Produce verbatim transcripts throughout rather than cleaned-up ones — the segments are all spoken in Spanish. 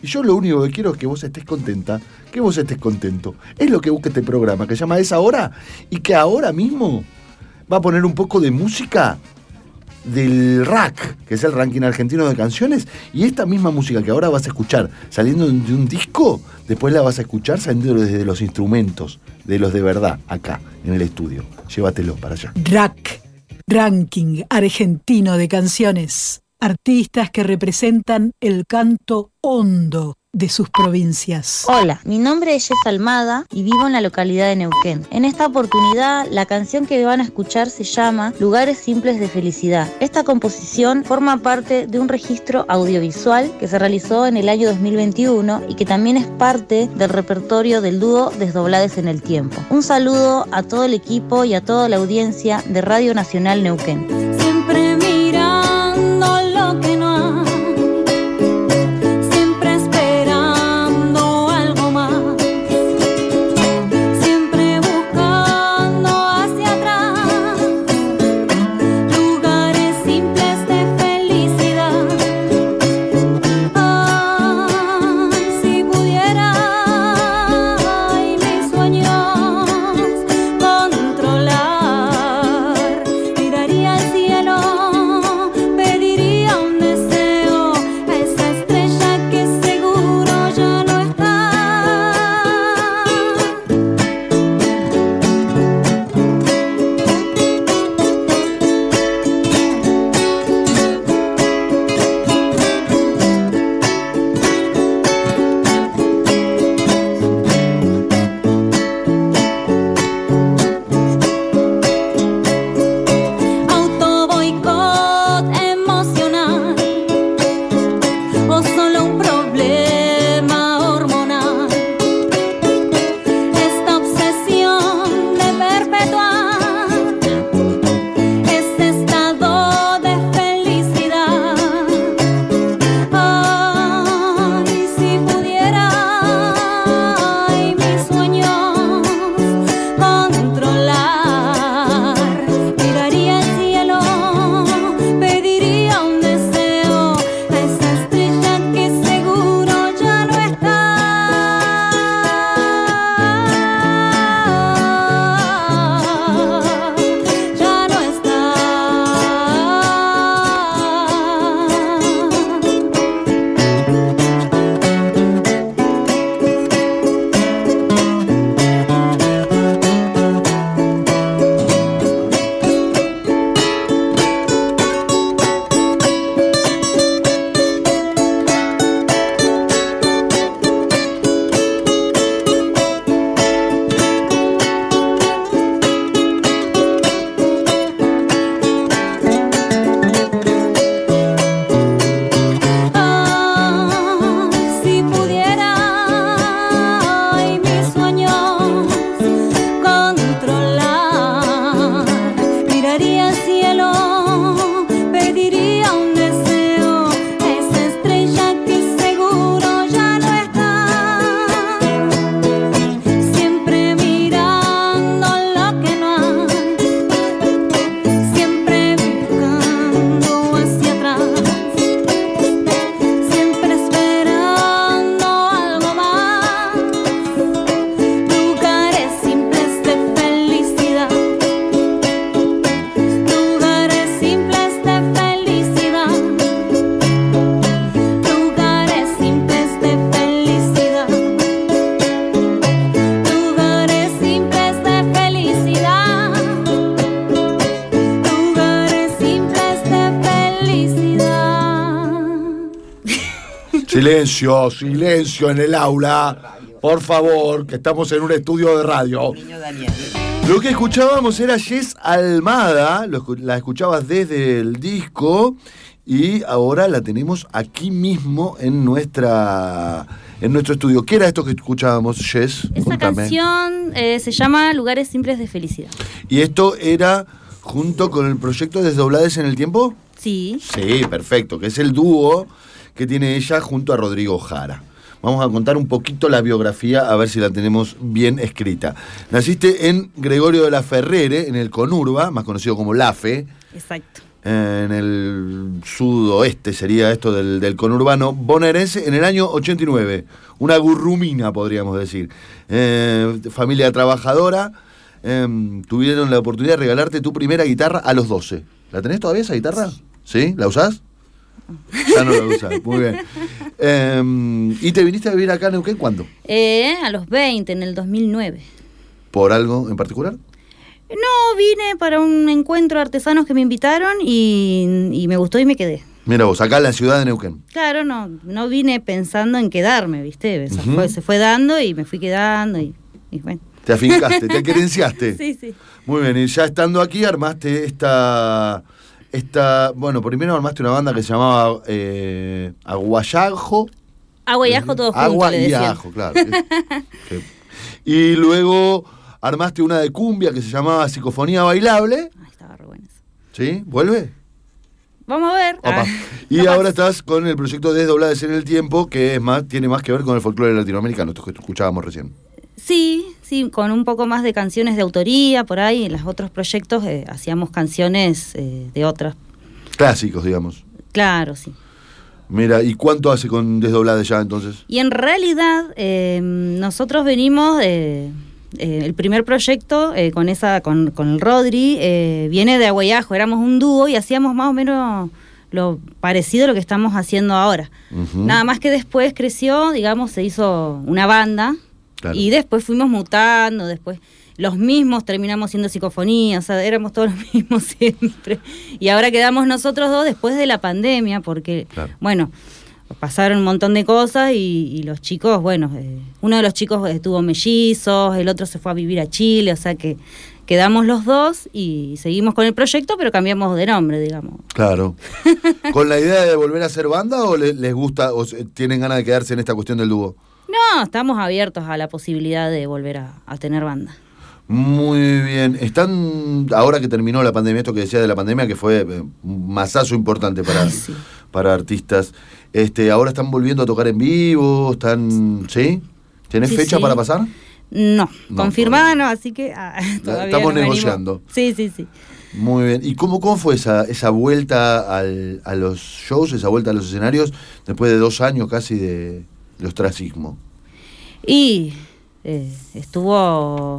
Y yo lo único que quiero es que vos estés contenta, que vos estés contento. Es lo que busca este programa, que se llama Es Ahora, y que ahora mismo va a poner un poco de música del R A C, que es el ranking argentino de canciones, y esta misma música que ahora vas a escuchar saliendo de un disco, después la vas a escuchar saliendo desde los instrumentos, de los de verdad, acá, en el estudio. Llévatelo para allá. R A C, ranking argentino de canciones. Artistas que representan el canto hondo de sus provincias. Hola, mi nombre es Jess Almada y vivo en la localidad de Neuquén. En esta oportunidad, la canción que van a escuchar se llama Lugares Simples de Felicidad. Esta composición forma parte de un registro audiovisual que se realizó en el año dos mil veintiuno y que también es parte del repertorio del dúo Desdoblades en el Tiempo. Un saludo a todo el equipo y a toda la audiencia de Radio Nacional Neuquén. Siempre mirando lo que no hay. Silencio, silencio en el aula. Por favor, que estamos en un estudio de radio. Niño Daniel. Lo que escuchábamos era Jess Almada, lo, la escuchabas desde el disco y ahora la tenemos aquí mismo en nuestra en nuestro estudio. ¿Qué era esto que escuchábamos, Jess? Esa Contame. canción eh, se llama Lugares Simples de Felicidad. ¿Y esto era junto con el proyecto Desdoblades en el Tiempo? Sí. Sí, perfecto, que es el dúo que tiene ella junto a Rodrigo Jara. Vamos a contar un poquito la biografía, a ver si la tenemos bien escrita. Naciste en Gregorio de la Ferrere, en el Conurba, más conocido como La Fe. Exacto. en el sudoeste sería esto del, del conurbano bonaerense, en el año ochenta y nueve. Una gurrumina, podríamos decir. Eh, familia trabajadora, eh, tuvieron la oportunidad de regalarte tu primera guitarra a los doce. ¿La tenés todavía esa guitarra? ¿Sí? ¿La usás? Ya no la usás, muy bien. Eh, ¿Y te viniste a vivir acá en Neuquén cuándo? Eh, a los veinte, en el dos mil nueve. ¿Por algo en particular? No, vine para un encuentro de artesanos que me invitaron y, y me gustó y me quedé. Mira vos, acá en la ciudad de Neuquén. Claro, no, no vine pensando en quedarme, ¿viste? Se, Uh-huh. fue, se fue dando y me fui quedando y, y bueno. Te afincaste, te querenciaste. Sí, sí. Muy bien, y ya estando aquí armaste esta... esta bueno, primero armaste una banda que se llamaba eh, Aguayajo. Agua y ajo todos juntos, Agua le y decían. ajo, claro. Que- y luego armaste una de cumbia que se llamaba Psicofonía Bailable. Ay, estaba re bueno eso. ¿Sí? ¿Vuelve? Vamos a ver. Opa. Ah, Y capaz. ahora estás con el proyecto Desdoblades en el Tiempo, que es más, tiene más que ver con el folclore latinoamericano, esto que escuchábamos recién. Sí, sí, con un poco más de canciones de autoría por ahí. En los otros proyectos eh, hacíamos canciones eh, de otras. Clásicos, digamos. Claro, sí. Mira, ¿y cuánto hace con Desdoblades ya entonces? Y en realidad eh, nosotros venimos, eh, eh, el primer proyecto eh, con esa con, con el Rodri eh, viene de Agua y Ajo, éramos un dúo y hacíamos más o menos lo parecido a lo que estamos haciendo ahora. Ujú. Nada más que después creció, digamos, se hizo una banda. Claro. Y después fuimos mutando, después los mismos terminamos siendo Psicofonía, o sea, éramos todos los mismos siempre. Y ahora quedamos nosotros dos después de la pandemia, porque, Claro. bueno, pasaron un montón de cosas y, y los chicos, bueno, eh, uno de los chicos estuvo mellizos, el otro se fue a vivir a Chile, o sea que quedamos los dos y seguimos con el proyecto, pero cambiamos de nombre, digamos. Claro. ¿Con la idea de volver a hacer banda o le- les gusta o se- tienen ganas de quedarse en esta cuestión del dúo? No, estamos abiertos a la posibilidad de volver a, a tener banda. Muy bien. Están, ahora que terminó la pandemia, esto que decía de la pandemia, que fue eh, un masazo importante para, Ay, sí. para artistas, este, ahora están volviendo a tocar en vivo, están, ¿sí? ¿Tenés Sí, fecha sí. para pasar? No, No, confirmada todavía. no, así que ah, todavía estamos no venimos. negociando. Sí, sí, sí. Muy bien. ¿Y cómo, cómo fue esa, esa vuelta al, a los shows, esa vuelta a los escenarios, después de dos años casi de, de ostracismo? Y eh, estuvo,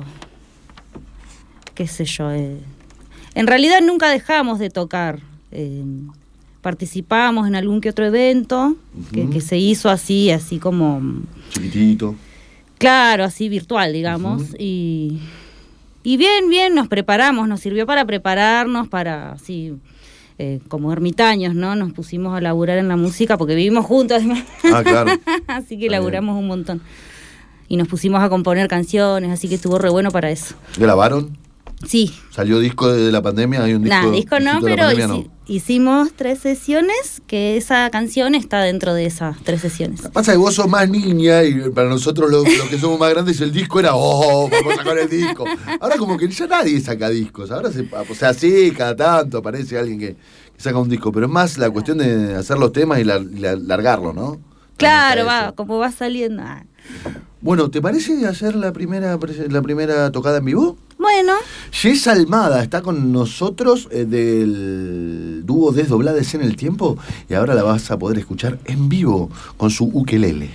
qué sé yo, eh, en realidad nunca dejamos de tocar. Eh, participábamos en algún que otro evento que, Ujú. que se hizo así, así como, Chiquitito. claro, así virtual, digamos. Ujú. y, y bien, bien, nos preparamos, nos sirvió para prepararnos, para así... Eh, como ermitaños, ¿no? Nos pusimos a laburar en la música porque vivimos juntos, Ah, claro. así que Está laburamos un montón. Y nos pusimos a componer canciones, así que estuvo re bueno para eso. ¿Grabaron? Sí, ¿Salió disco de la pandemia? ¿Hay un disco? nada, disco no, disquito de la pero pandemia? hici- hicimos tres sesiones, que esa canción está dentro de esas tres sesiones. Pasa que vos sos más niña y para nosotros los, los que somos más grandes el disco era, oh, vamos a sacar el disco. Ahora como que ya nadie saca discos. Ahora, se, o sea, sí, cada tanto aparece alguien que, que saca un disco, pero es más la cuestión de hacer los temas y, lar- y lar- largarlo, ¿no? Claro, También está va, eso. como va saliendo. ah. Bueno, ¿te parece hacer la primera, prese- la primera tocada en vivo? Bueno, Jess Almada está con nosotros eh, del dúo Desdoblades en el Tiempo y ahora la vas a poder escuchar en vivo con su ukelele.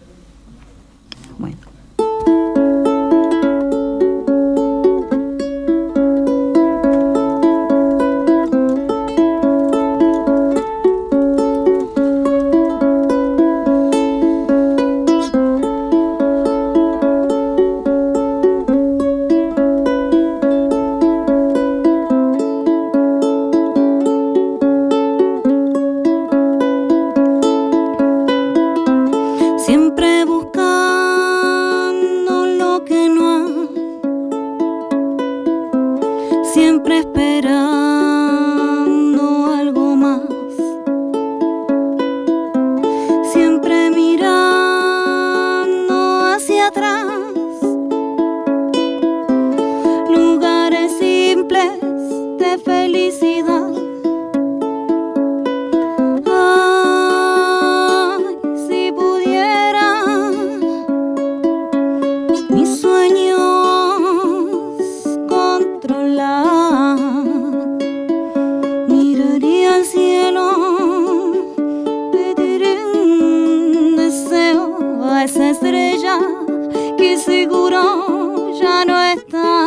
bueno. Siempre buscando a esa estrella que seguro ya no está.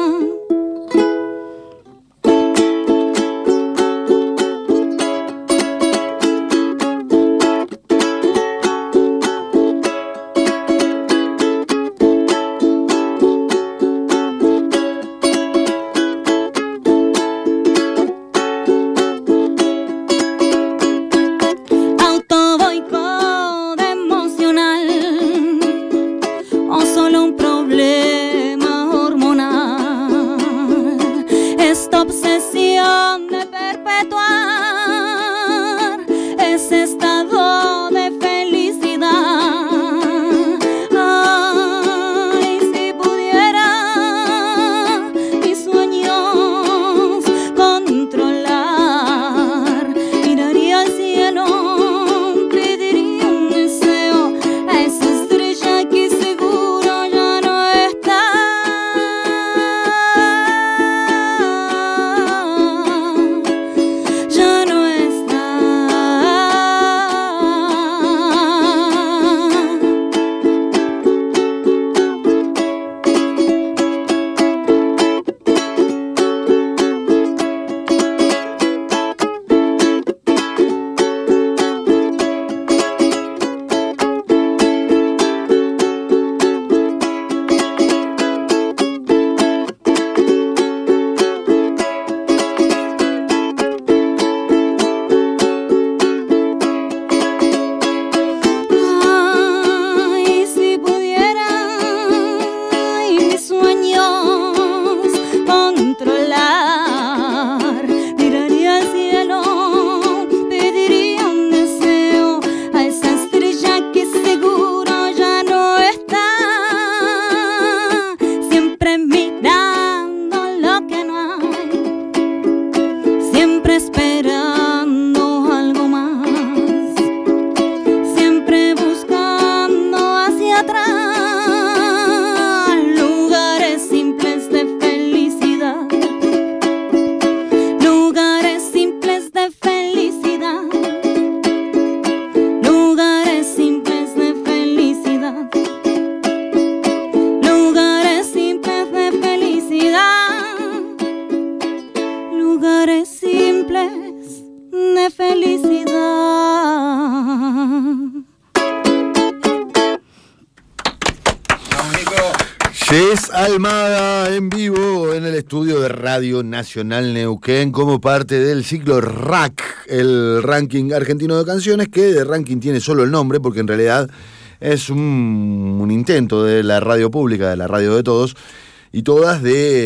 Jess Almada en vivo en el estudio de Radio Nacional Neuquén como parte del ciclo R A C, el ranking argentino de canciones, que de ranking tiene solo el nombre porque en realidad es un, un intento de la radio pública, de la radio de todos y todas,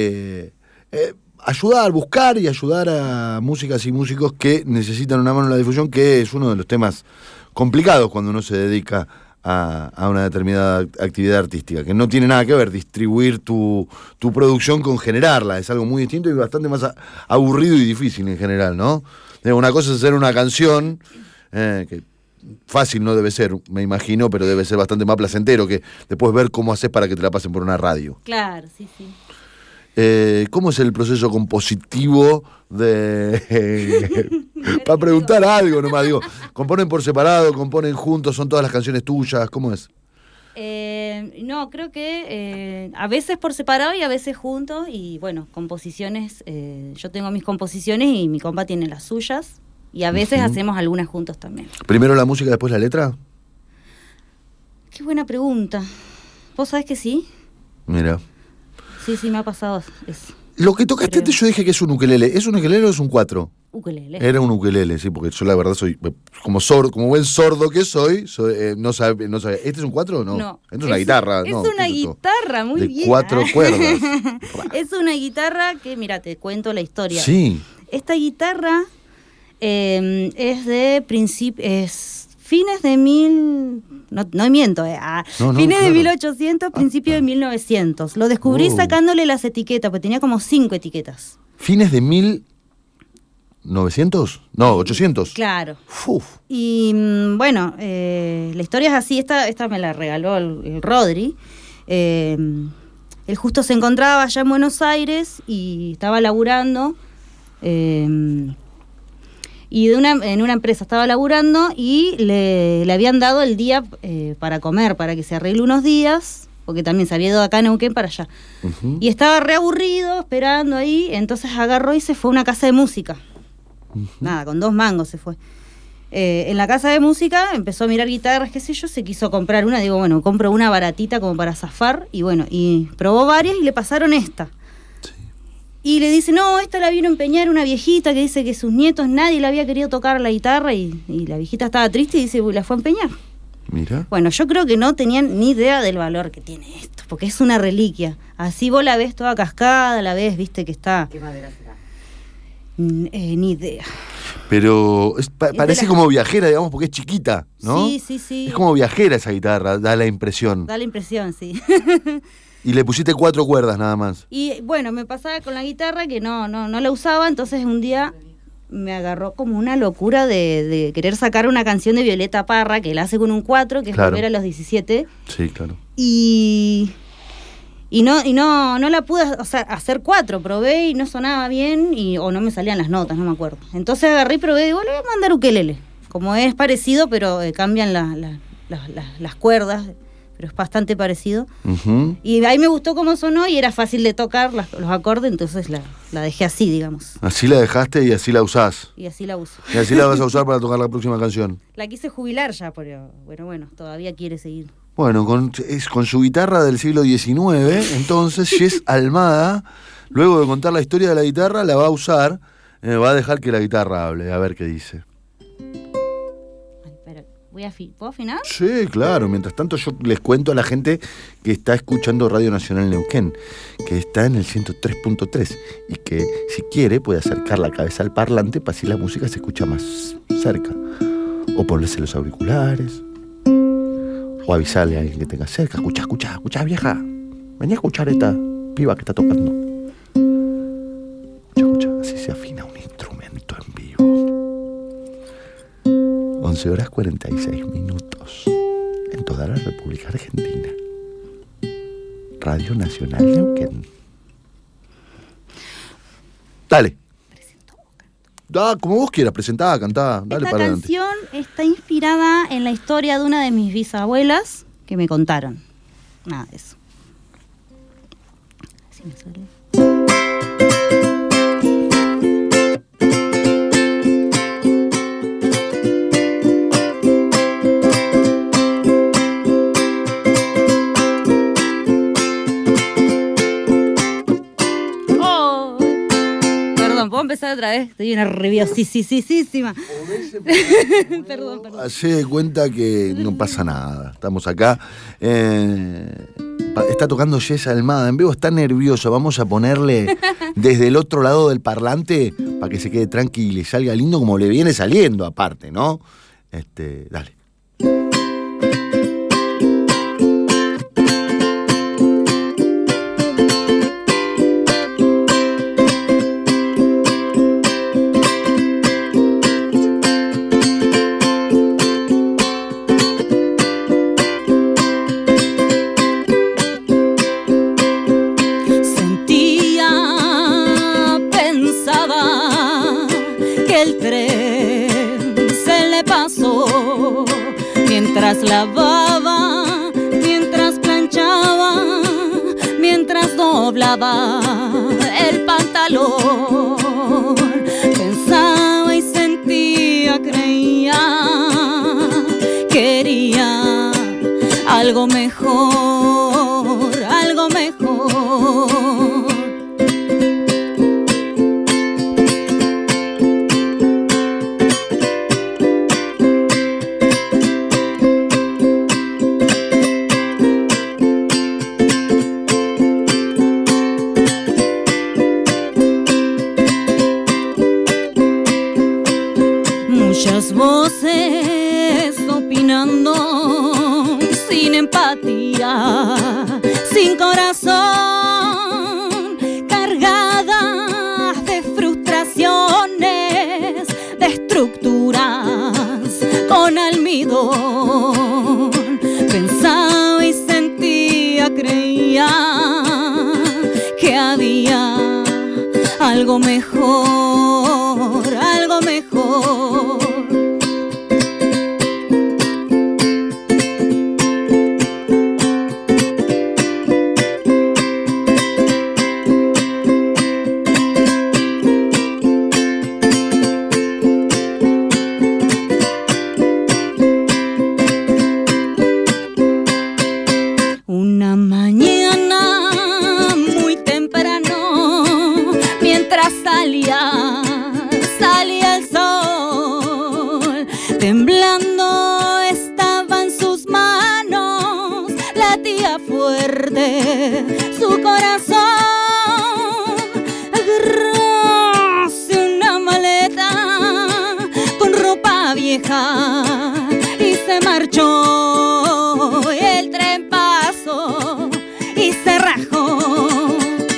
de eh, ayudar, buscar y ayudar a músicas y músicos que necesitan una mano en la difusión, que es uno de los temas complicados cuando uno se dedica A, a una determinada actividad artística, que no tiene nada que ver distribuir tu, tu producción con generarla, es algo muy distinto y bastante más a, aburrido y difícil en general, ¿no? Una cosa es hacer una canción, eh, que fácil no debe ser, me imagino, pero debe ser bastante más placentero que después ver cómo haces para que te la pasen por una radio. Claro, sí, sí. Eh, ¿Cómo es el proceso compositivo de... Eh, para preguntar algo nomás, digo, ¿componen por separado, componen juntos, son todas las canciones tuyas? ¿Cómo es? Eh, no, creo que eh, a veces por separado y a veces juntos, y bueno, composiciones, eh, yo tengo mis composiciones y mi compa tiene las suyas, y a veces uh-huh. hacemos algunas juntos también. ¿Primero la música, después la letra? Qué buena pregunta. ¿Vos sabés que sí? Mira. Sí, sí, me ha pasado eso. Lo que tocaste antes, yo dije que es un ukelele. ¿Es un ukelele o es un cuatro? Ukelele. Era un ukelele, sí, porque yo la verdad soy, como sordo, como buen sordo que soy, soy eh, no sabe, no sabe. ¿Este es un cuatro o no? No. Esto es una guitarra, es ¿no? Es una guitarra, muy de bien. De cuatro cuerdas. Es una guitarra que, mira, te cuento la historia. Sí. Esta guitarra eh, es de principio, es fines de mil, no, no miento, eh, ah, no, no, fines claro. de mil ochocientos, principio ah, de mil novecientos. Lo descubrí oh. sacándole las etiquetas, porque tenía como cinco etiquetas. ¿Fines de mil novecientos? No, ochocientos. Claro. Uf. Y bueno, eh, la historia es así, esta, esta me la regaló el, el Rodri. Eh, él justo se encontraba allá en Buenos Aires y estaba laburando. Eh, Y de una, en una empresa estaba laburando y le, le habían dado el día eh, para comer, para que se arregle unos días, porque también se había ido acá a Neuquén para allá. Uh-huh. Y estaba reaburrido, esperando ahí, entonces agarró y se fue a una casa de música. Uh-huh. Nada, con dos mangos se fue. Eh, en la casa de música empezó a mirar guitarras, qué sé yo, se quiso comprar una, digo, bueno, compro una baratita como para zafar, y bueno, y probó varias y le pasaron esta. Y le dice, no, esta la vino a empeñar una viejita que dice que sus nietos nadie le había querido tocar la guitarra y, y la viejita estaba triste y dice, uy, la fue a empeñar. Mira. Bueno, yo creo que no tenían ni idea del valor que tiene esto, porque es una reliquia. Así vos la ves toda cascada, la ves, viste que está... ¿Qué madera será? Eh, ni idea. Pero es, pa- es parece la... como viajera, digamos, porque es chiquita, ¿no? Sí, sí, sí. Es como viajera esa guitarra, da la impresión. Da la impresión, sí. Y le pusiste cuatro cuerdas nada más. Y bueno, me pasaba con la guitarra que no, no, no la usaba, entonces un día me agarró como una locura de, de querer sacar una canción de Violeta Parra, que la hace con un cuatro, que claro. es Volver a los diecisiete. Sí, claro. Y, y no, y no, no la pude, o sea, hacer cuatro, probé y no sonaba bien, y, o no me salían las notas, no me acuerdo. Entonces agarré y probé y digo, le voy a mandar ukelele. Como es parecido, pero eh, cambian la, la, la, la, las cuerdas, pero es bastante parecido. Uh-huh. Y ahí me gustó cómo sonó y era fácil de tocar las, los acordes, entonces la, la dejé así, digamos. Así la dejaste y así la usás. Y así la uso. Y así la vas a usar para tocar la próxima canción. La quise jubilar ya, pero bueno, bueno, todavía quiere seguir. Bueno, con, es, con su guitarra del siglo diecinueve, entonces Jess Almada, luego de contar la historia de la guitarra, la va a usar, eh, va a dejar que la guitarra hable, a ver qué dice. Voy a afi- ¿Puedo afinar? Sí, claro. Mientras tanto yo les cuento a la gente que está escuchando Radio Nacional Neuquén, que está en el ciento tres punto tres y que si quiere puede acercar la cabeza al parlante para así la música se escucha más cerca. O ponerse los auriculares, o avisarle a alguien que tenga cerca. Escucha, escucha, escucha, vieja. Vení a escuchar esta piba que está tocando. Escucha, escucha. Así se afina un instrumento en vivo. once horas cuarenta y seis minutos en toda la República Argentina. Radio Nacional Neuquén. Dale. Da, como vos quieras, presentá, cantá, dale Esta para adelante. Esta canción está inspirada en la historia de una de mis bisabuelas que me contaron. Nada de eso. Así me sale. ¿Puedo empezar otra vez? Estoy nerviosísima. Perdón, perdón. Hacé de cuenta que no pasa nada. Estamos acá. Eh, está tocando Jess Almada en vivo, está nervioso. Vamos a ponerle desde el otro lado del parlante para que se quede tranquilo y le salga lindo como le viene saliendo, aparte, ¿no? Este, dale. Mientras lavaba, mientras planchaba, mientras doblaba el pantalón, pensaba y sentía, creía, quería algo mejor, algo mejor. Muchas voces opinando sin empatía, sin corazón, cargadas de frustraciones, de estructuras con almidón. Pensaba y sentía, creía que había algo mejor, algo mejor. suerte, su corazón agarróse una maleta con ropa vieja y se marchó. El tren pasó y se rajó.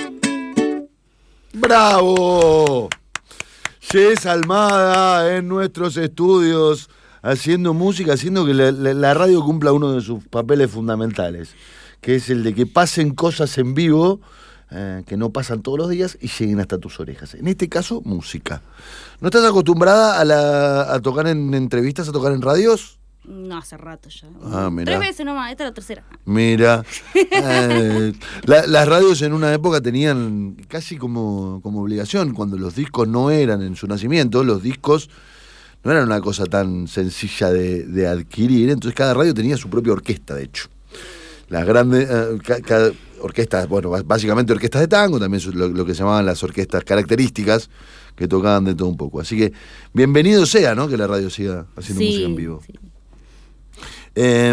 ¡Bravo! Jess Almada en nuestros estudios, haciendo música, haciendo que la, la, la radio cumpla uno de sus papeles fundamentales, que es el de que pasen cosas en vivo eh, que no pasan todos los días y lleguen hasta tus orejas. En este caso, música. ¿No estás acostumbrada a, la, a tocar en entrevistas, a tocar en radios? No, hace rato ya. Ah, mirá. Tres veces nomás, esta es la tercera. Mira, eh, la, las radios en una época tenían casi como, como obligación, cuando los discos no eran en su nacimiento, los discos no eran una cosa tan sencilla de, de adquirir, entonces cada radio tenía su propia orquesta, de hecho. Las grandes eh, ca, cada orquestas, bueno, básicamente orquestas de tango, también lo, lo que se llamaban las orquestas características, que tocaban de todo un poco. Así que bienvenido sea, ¿no?, que la radio siga haciendo Sí, música en vivo. sí. Eh,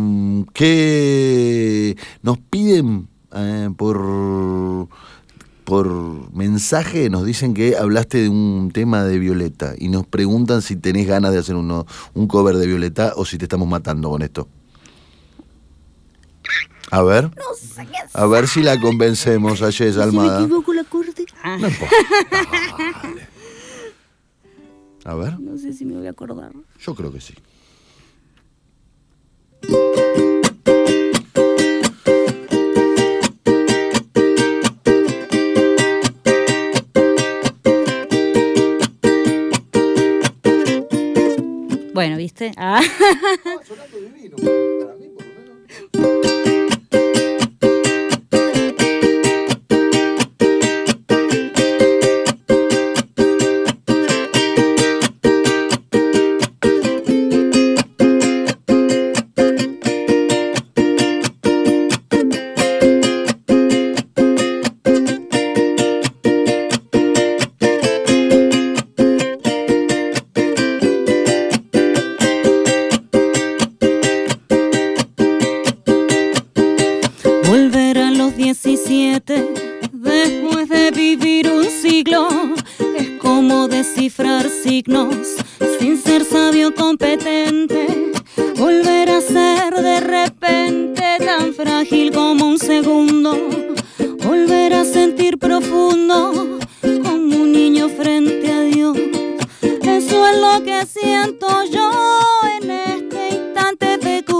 que nos piden eh, por, por mensaje, nos dicen que hablaste de un tema de Violeta y nos preguntan si tenés ganas de hacer uno, un cover de Violeta o si te estamos matando con esto. A ver, No sé qué hacer. a ver si la convencemos a Jess Almada. Si me equivoco la corte. Ah, No importa. Dale. A ver, no sé si me voy a acordar. yo creo que sí. Bueno, ¿viste? Ah. Sonando divino, para mí por lo menos. diecisiete, después de vivir un siglo, es como descifrar signos sin ser sabio competente. Volver a ser de repente tan frágil como un segundo. Volver a sentir profundo como un niño frente a Dios. Eso es lo que siento yo en este instante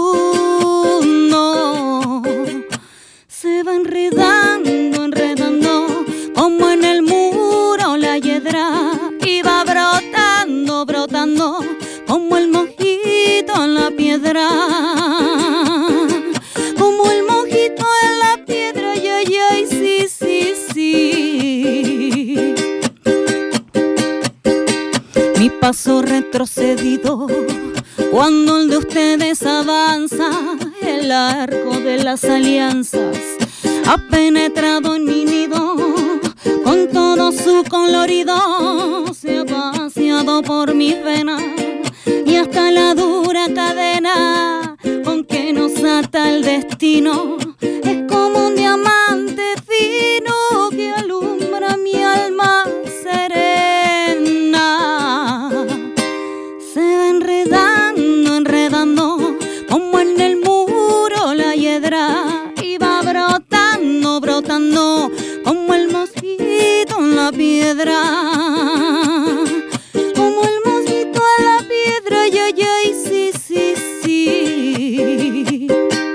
fecundo. Se va enredando, enredando, como en el muro la hiedra, y va brotando, brotando, como el mojito en la piedra. Como el mojito en la piedra, ay, ay, ay, sí, sí, sí. Mi paso retrocedido, cuando el de ustedes avanza, el arco de las alianzas ha penetrado en mi nido, con todo su colorido se ha paseado por mis venas, y hasta la dura cadena con que nos ata el destino es como un diamante fino que alumbra mi alma serena. Se va enredando, enredando, como en el muro la hiedra, y va brotando, brotando, como el mosquito en la piedra. Como el mosquito en la piedra, ay, ay, ay, sí, sí, sí.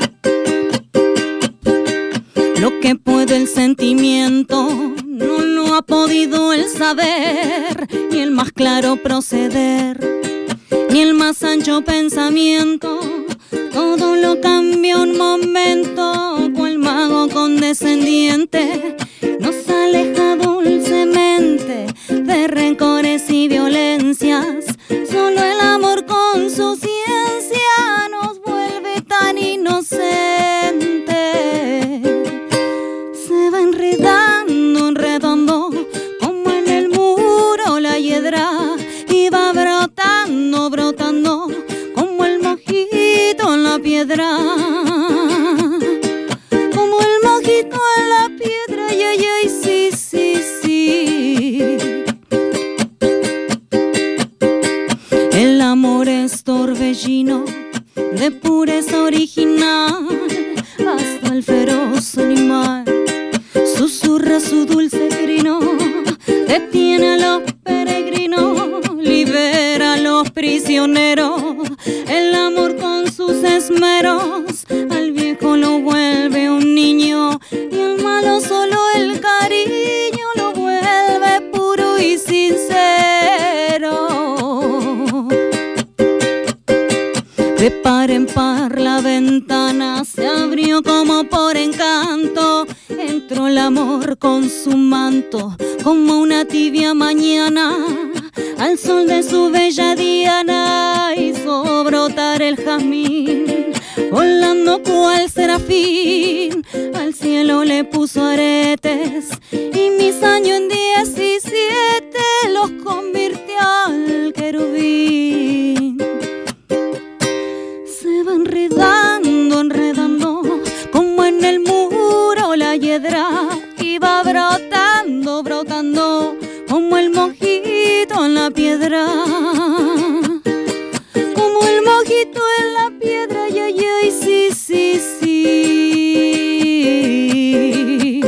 Lo que puede el sentimiento no lo ha podido el saber, ni el más claro proceder, ni el más ancho pensamiento. Todo lo cambia un momento, cual mago condescendiente nos aleja dulcemente de rencores y violencias. Solo el amor con su ciencia nos vuelve tan inocentes. Se va enredando, enredando, como en el muro la hiedra, y va brotando, brotando, como el mojito en la piedra. esmeros, al viejo lo vuelve un niño y al malo solo el cariño lo vuelve puro y sincero. De par en par la ventana se abrió como por encanto, entró el amor con su manto como una tibia mañana, al sol de su bella diana hizo brotar el jazmín, volando cual serafín, al cielo le puso aretes y mis años en diecisiete los convirtió al querubín. Se va enredando, enredando, como en el muro la hiedra, y va brotando, brotando, como el mojito en la piedra. Como el mojito en la piedra, ay, ay, ay, sí, sí, sí.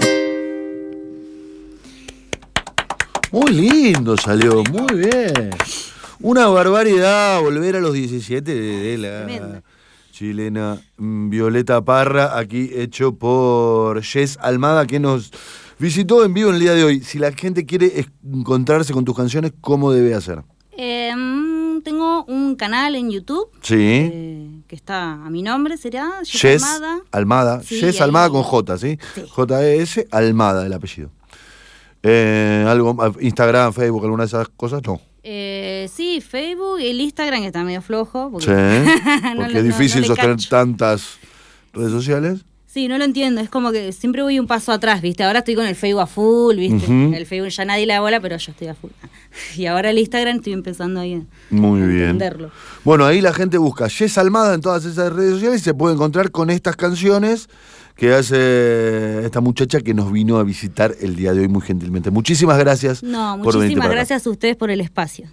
Muy lindo salió, muy bien. Una barbaridad volver a los diecisiete de, de la Tremendo. Chilena Violeta Parra, aquí hecho por Jess Almada, que nos visitó en vivo en el día de hoy. Si la gente quiere encontrarse con tus canciones, ¿cómo debe hacer? Eh, tengo un canal en YouTube. Sí. Eh, que está a mi nombre, ¿será? Jess, Jess Almada. Almada. Sí, Jess ahí... Almada con J, ¿sí? Sí. J E S Almada, el apellido. Eh, algo, Instagram, Facebook, alguna de esas cosas, no. Eh, sí, Facebook y el Instagram que está medio flojo. Porque, sí, porque no, es difícil no, no sostener cacho. tantas redes sociales. Sí, no lo entiendo, es como que siempre voy un paso atrás, ¿viste? Ahora estoy con el Facebook a full, ¿viste? Uh-huh. El Facebook ya nadie le da bola, pero yo estoy a full. Y ahora el Instagram estoy empezando ahí a Muy bien. entenderlo. Bueno, ahí la gente busca Jess Almada en todas esas redes sociales y se puede encontrar con estas canciones que hace esta muchacha que nos vino a visitar el día de hoy muy gentilmente. Muchísimas gracias. No, por muchísimas gracias a ustedes por el espacio.